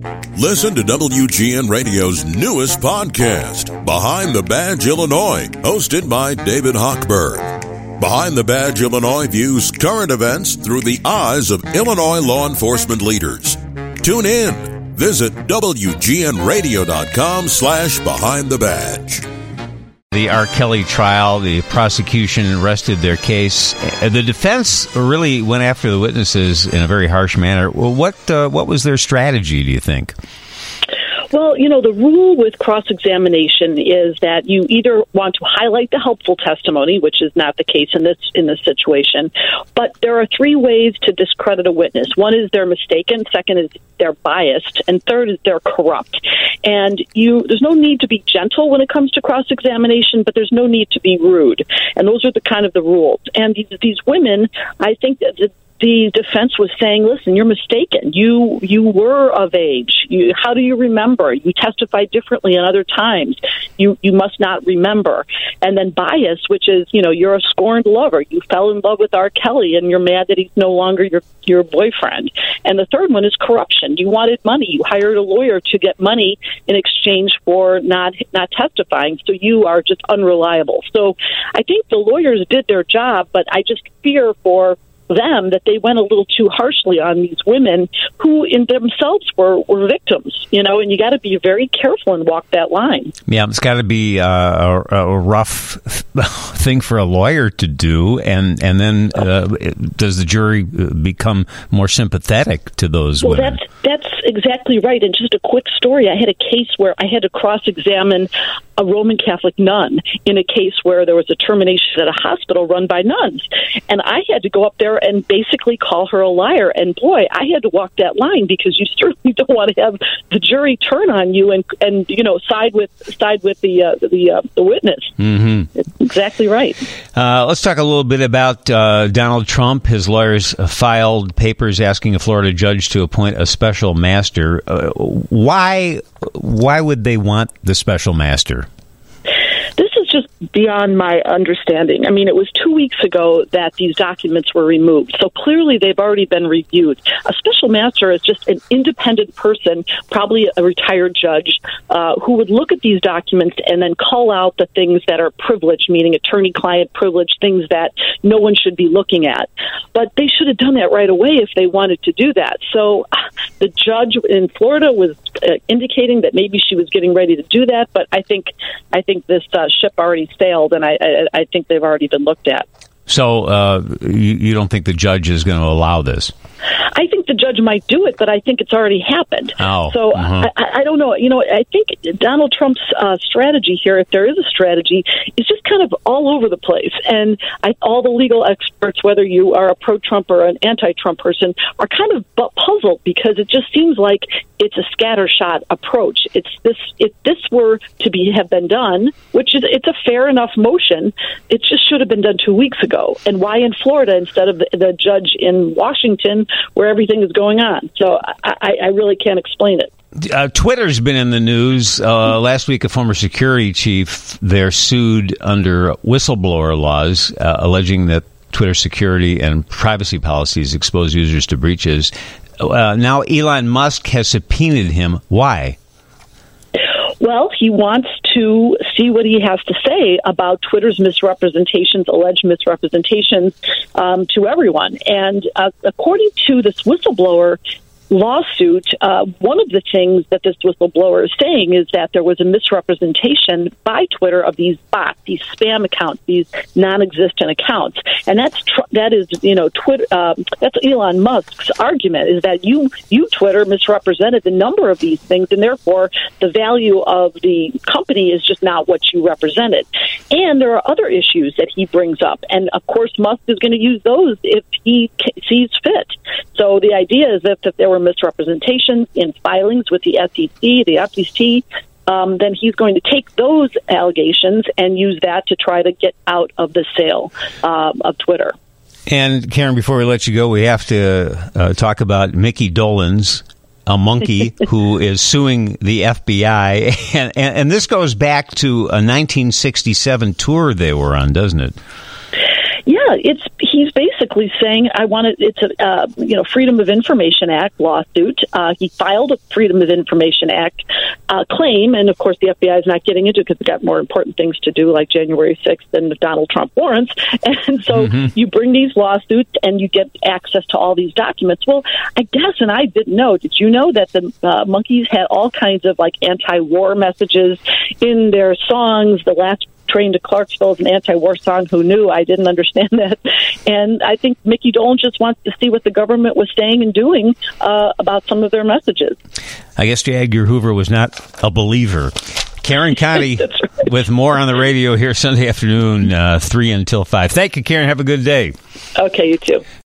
Listen to WGN Radio's newest podcast, Behind the Badge Illinois, hosted by David Hochberg. Behind the Badge Illinois views current events through the eyes of Illinois law enforcement leaders. Tune in. Visit WGNradio.com/Behind the Badge. The R. Kelly trial, the prosecution rested their case. The defense really went after the witnesses in a very harsh manner. Well, what was their strategy, do you think? Well, the rule with cross-examination is that you either want to highlight the helpful testimony, which is not the case in this situation, but there are three ways to discredit a witness. One is they're mistaken, second is they're biased, and third is they're corrupt. And there's no need to be gentle when it comes to cross-examination, but there's no need to be rude. And those are the rules. And these women, I think that the defense was saying, listen, you're mistaken. You were of age. How do you remember? You testified differently on other times. You must not remember. And then bias, which is, you're a scorned lover. You fell in love with R. Kelly and you're mad that he's no longer your boyfriend. And the third one is corruption. You wanted money. You hired a lawyer to get money in exchange for not testifying. So you are just unreliable. So I think the lawyers did their job, but I just fear for them that they went a little too harshly on these women who in themselves were victims, and you got to be very careful and walk that line. Yeah, it's got to be a rough thing for a lawyer to do, and then does the jury become more sympathetic to those women? That's exactly right. And just a quick story, I had a case where I had to cross-examine a Roman Catholic nun in a case where there was a termination at a hospital run by nuns. And I had to go up there and basically call her a liar. And boy, I had to walk that line because you certainly don't want to have the jury turn on you and side with the witness. Mm-hmm. It's exactly right. Let's talk a little bit about Donald Trump. His lawyers filed papers asking a Florida judge to appoint a special master. Why would they want the special master? This is just beyond my understanding. I mean, it was 2 weeks ago that these documents were removed. So clearly they've already been reviewed. A special master is just an independent person, probably a retired judge, who would look at these documents and then call out the things that are privileged, meaning attorney-client privilege, things that no one should be looking at. But they should have done that right away if they wanted to do that. So the judge in Florida was indicating that maybe she was getting ready to do that, but I think this ship already sailed, and I think they've already been looked at. So you don't think the judge is going to allow this? I think the judge might do it, but I think it's already happened. Oh, so I don't know. I think Donald Trump's strategy here, if there is a strategy, is just kind of all over the place. And all the legal experts, whether you are a pro-Trump or an anti-Trump person, are kind of puzzled because it just seems like it's a scattershot approach. If this were to have been done, which is it's a fair enough motion, it just should have been done 2 weeks ago. And why in Florida instead of the judge in Washington where everything is going on? So I really can't explain it. Twitter's been in the news. Last week, a former security chief there sued under whistleblower laws, alleging that Twitter security and privacy policies expose users to breaches. Now Elon Musk has subpoenaed him. Why? Well, he wants to see what he has to say about Twitter's alleged misrepresentations to everyone. And according to this whistleblower lawsuit, one of the things that this whistleblower is saying is that there was a misrepresentation by Twitter of these bots, these spam accounts, these non-existent accounts, and that's Twitter. That's Elon Musk's argument, is that you Twitter misrepresented the number of these things, and therefore the value of the company is just not what you represented. And there are other issues that he brings up, and of course Musk is going to use those if he sees fit. So the idea is that if there were misrepresentations in filings with the SEC, the FTC, then he's going to take those allegations and use that to try to get out of the sale of Twitter. And Karen, before we let you go, we have to talk about Mickey Dolenz, a monkey who is suing the FBI. And this goes back to a 1967 tour they were on, doesn't it? Yeah, he he's basically saying, it's a Freedom of Information Act lawsuit. He filed a Freedom of Information Act claim, and of course the FBI is not getting into it because they've got more important things to do, like January 6th and the Donald Trump warrants. And so you bring these lawsuits and you get access to all these documents. Well, I guess, and I didn't know, did you know that the Monkees had all kinds of like anti-war messages in their songs? The Last Train to Clarksville is an anti-war song. Who knew? I didn't understand that. And I think Mickey Dolenz just wants to see what the government was saying and doing about some of their messages. I guess J. Edgar Hoover was not a believer. Karen Conti right. With more on the radio here Sunday afternoon, 3 until 5. Thank you, Karen. Have a good day. Okay, you too.